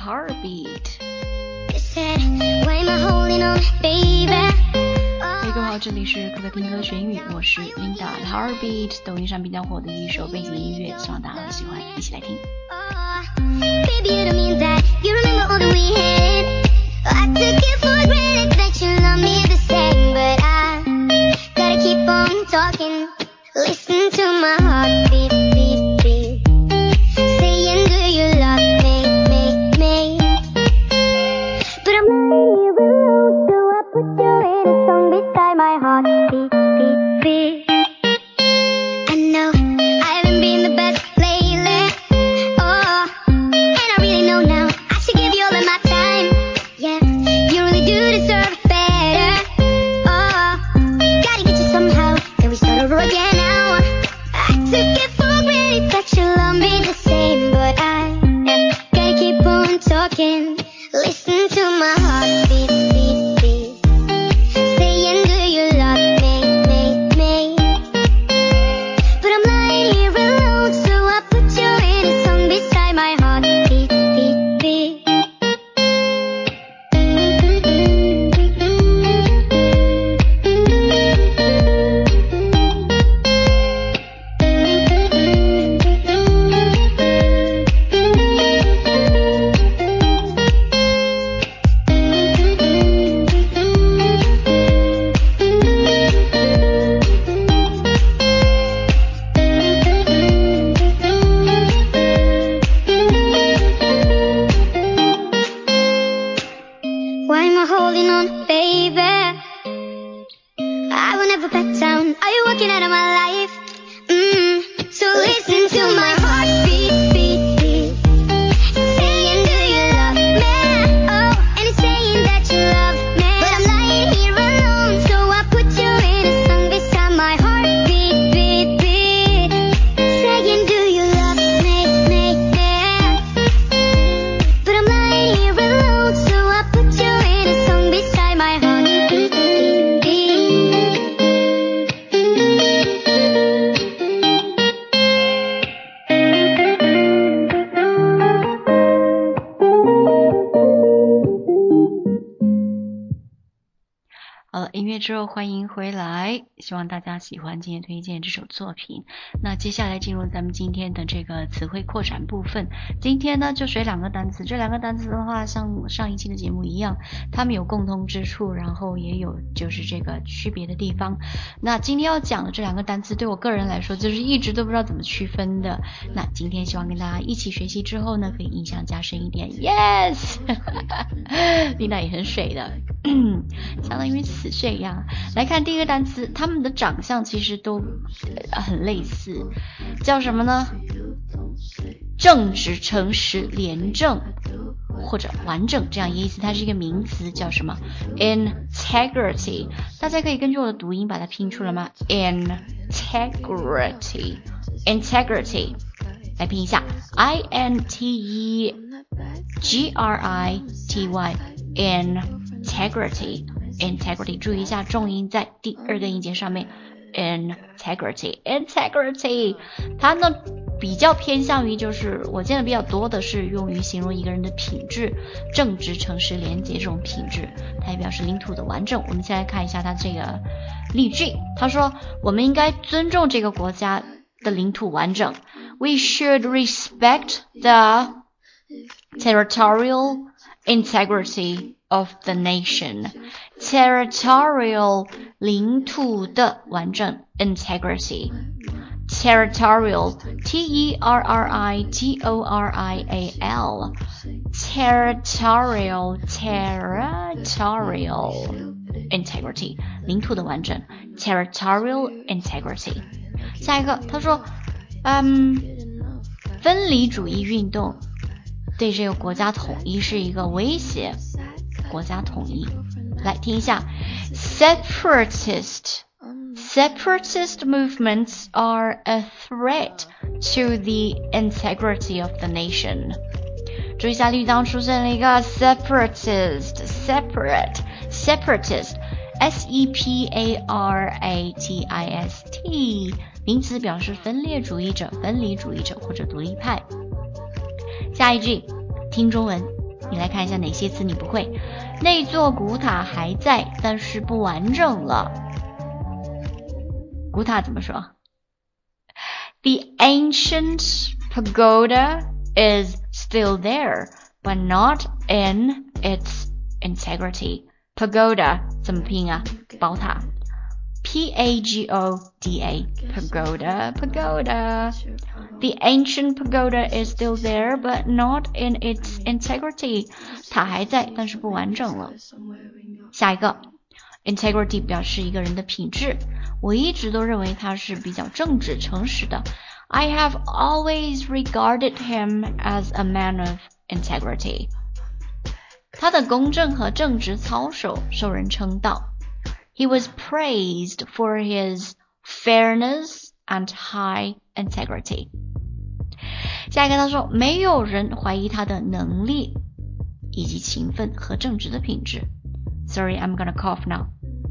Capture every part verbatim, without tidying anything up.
Heartbeat。各位好，这里是可可听歌学英语，我是 Linda。 Heartbeat 抖音上比较火的一首背景音乐，希望大家会喜欢，一起来听。Listen to my heartbeat, beat, beat. Saying, do you love me, me, me? But I'm lying here alone, so I put you in a song beside my heart, beat, beat, beat. I know I haven't been the best lately, oh, and I really know now I should give you all of my time. Yeah, you really do deserve better. Oh, gotta get you somehow, and we start over again. Took it for granted that you love me the same, but I gotta keep on talking. Listen to my heartbeat, beat, beat. Saying, do you love me, me, me? But I'm lying here alone, so I put you in a song beside my heart, beat, beat, beat. Why am I holding on, baby? I will never back down. Are you walking out of my life? Mm. So listen to my heartbeat, beat, beat. It's saying, do you love me? Oh, and it's saying that you love me. But I'm lying here alone, so I put you in a song beside my heartbeat, beat, beat. Saying, do you love me, me, me? But I'm lying here alone, so I put you in a song beside my heart, beat, beat, beat.好了，音乐之后欢迎回来，希望大家喜欢今天推荐这首作品。那接下来进入咱们今天的这个词汇扩展部分。今天呢就学两个单词，这两个单词的话像上一期的节目一样，它们有共通之处，然后也有就是这个区别的地方。那今天要讲的这两个单词对我个人来说就是一直都不知道怎么区分的，那今天希望跟大家一起学习之后呢可以印象加深一点。 Yes 丽娜也很水的相当于死水一样。来看第一个单词，他们的长相其实都、呃、很类似，叫什么呢？正直、诚实、廉政或者完整这样一个意思，它是一个名词，叫什么 ？Integrity。大家可以根据我的读音把它拼出来吗 ？Integrity， Integrity， 来拼一下 ，I N T E G R I T Y，Integrity。Integrity， 注意一下重音在第二个音节上面 Integrity Integrity 它呢比较偏向于就是我见的比较多的是用于形容一个人的品质，正直、诚实、廉洁这种品质，它也表示领土的完整。我们先来看一下它这个例句，他说我们应该尊重这个国家的领土完整， We should respect the territorial integrity of the nation。 Territorial 领土的完整 Integrity Territorial T E R R I T O R I A L Territorial Territorial Integrity 领土的完整 Territorial Integrity。 下一个他说嗯，分离主义运动对这个国家统一是一个威胁，国家统一。来听一下 Separatist Separatist movements are a threat to the integrity of the nation。 注意一下例句当中出现了一个 Separatist Separate Separatist S E P A R A T I S T 名词表示分裂主义者、分离主义者或者独立派。下一句听中文你来看一下哪些词你不会。那座古塔还在，但是不完整了。古塔怎么说？ The ancient pagoda is still there, but not in its integrity. Pagoda 怎么拼啊？宝塔。P A G O D A Pagoda Pagoda The ancient pagoda is still there but not in its integrity 塔还在但是不完整了。下一个 Integrity 表示一个人的品质，我一直都认为他是比较正直诚实的。 I have always regarded him as a man of integrity 他的公正和正直操守受人称道。He was praised for his fairness and high integrity. 下一个他说，没有人怀疑他的能力以及勤奋和正直的品质。Sorry, I'm gonna cough now.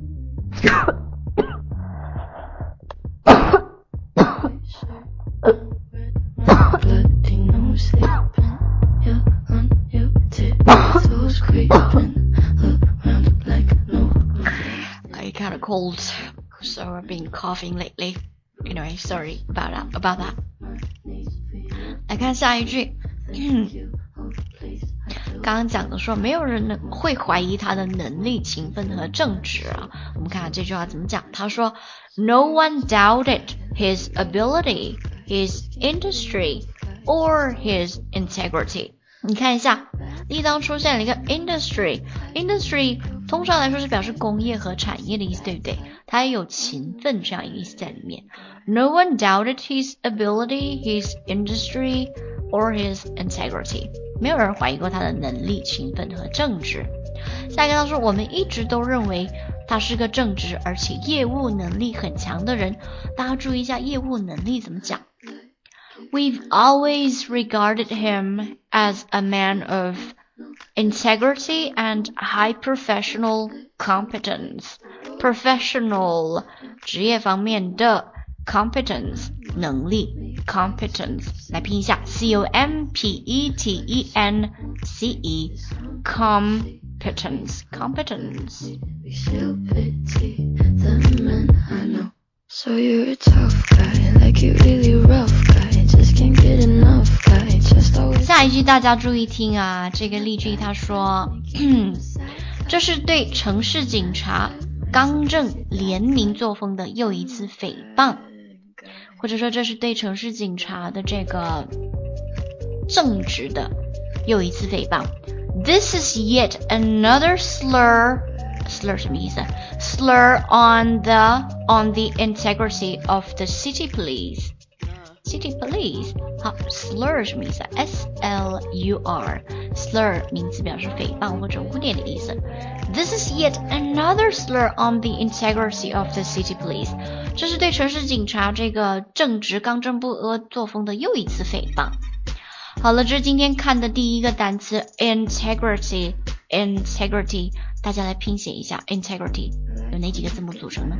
I kind of cold, so I've been coughing lately. Anyway, sorry about that. About that. 来看下一句，刚刚讲的说没有人会怀疑他的能力、勤奋和正直啊。我们看看这句话怎么讲。他说 ，No one doubted his ability, his industry, or his integrity. 你看一下，例当出现了一个 industry，industry 通常来说是表示工业和产业的意思，对不对？它也有勤奋这样一个意思在里面。No one doubted his ability, his industry, or his integrity. 没有人怀疑过他的能力、勤奋和正直。下一个他说，我们一直都认为他是个正直而且业务能力很强的人。大家注意一下业务能力怎么讲。We've always regarded him as a man of integrity and high professional competence. Professional 职业方面的 competence 能力 competence 来拼一下 C O M P E T E N C E competence competence. So you're a tough guy, like you really rough guy, just can't get enough guy, just always... 下一句大家注意听啊，这个例句他说这是对城市警察刚正廉明作风的又一次诽谤，或者说这是对城市警察的这个正直的又一次诽谤。 This is yet another slur slur 什么意思？ Slur on the on the integrity of the city police. City police 好 slur 什么意思？ S L U R slur 名词表示诽谤或者污点的意思。 This is yet another slur on the integrity of the city police. 这是对城市警察这个正直刚正不阿作风的又一次诽谤。好了，这是今天看的第一个单词 integrity integrity 大家来拼写一下 integrity 有哪几个字母组成呢？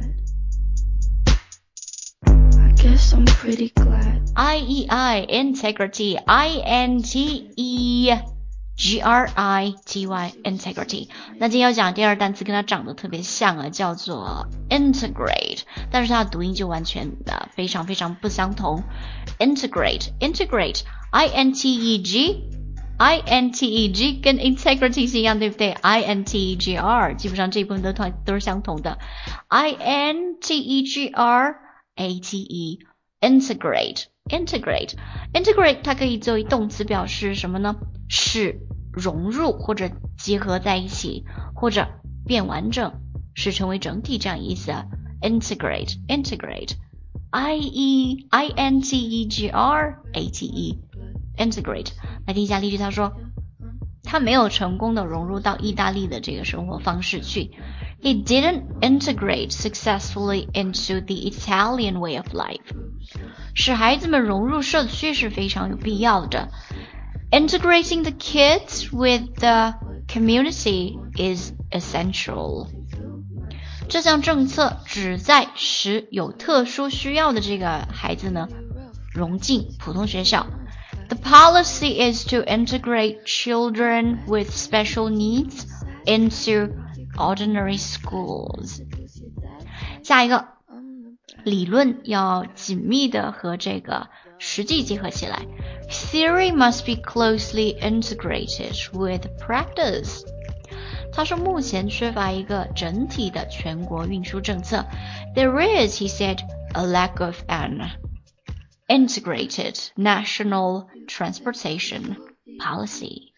I guess I'm pretty glad. I E I integrity I N T E G R I T Y integrity 那今天要讲第二单词跟它长得特别像啊，叫做 integrate 但是它的读音就完全的非常非常不相同。 integrate integrate I N T E G I N T E G 跟 integrity 是一样对不对？ I N T E G R 基本上这一部分都都是相同的。 I N T E G R A T E integrate integrate integrate 它可以作为动词表示什么呢？使融入或者结合在一起，或者变完整，使成为整体这样意思。 integrate integrate I E I N T E G R A T E integrate 来听一下例句，他说他没有成功的融入到意大利的这个生活方式去。 He didn't integrate successfully into the Italian way of life. 使孩子们融入社区是非常有必要的。 Integrating the kids with the community is essential. 这项政策旨在使有特殊需要的这个孩子呢融进普通学校。 The policy is to integrate children with special needs into ordinary schools. 下一个，理论要紧密的和这个实际结合起来。Theory must be closely integrated with practice. 他说目前缺乏一个整体的全国运输政策。There is, he said, a lack of an integrated national transportation policy.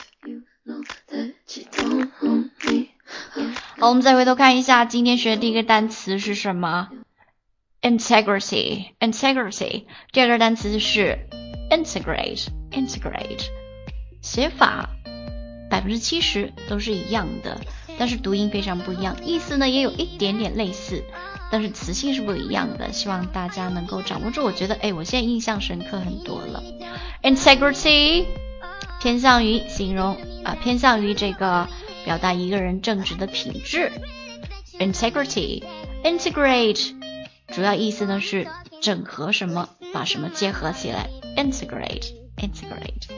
好，我们再回头看一下今天学的第一个单词是什么？ Integrity, integrity. 第二个单词是 integrate, integrate. 写法百分之七十都是一样的，但是读音非常不一样，意思呢也有一点点类似，但是词性是不一样的。希望大家能够掌握住，我觉得哎，我现在印象深刻很多了。Integrity 偏向于形容啊、呃，偏向于这个表达一个人正直的品质。Integrity, integrate 主要意思呢是整合什么，把什么结合起来。Integrate, integrate。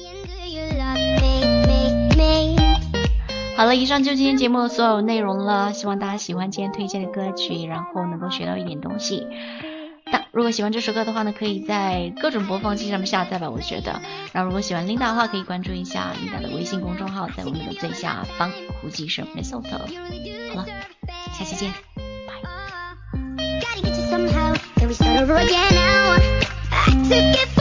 好了，以上就是今天节目的所有内容了，希望大家喜欢今天推荐的歌曲，然后能够学到一点东西。那如果喜欢这首歌的话呢，可以在各种播放器上面下载吧，我觉得。然后如果喜欢 Linda 的话，可以关注一下 Linda 的微信公众号，在我们的最下方胡记生 Mistletoe。好了，下期见，拜。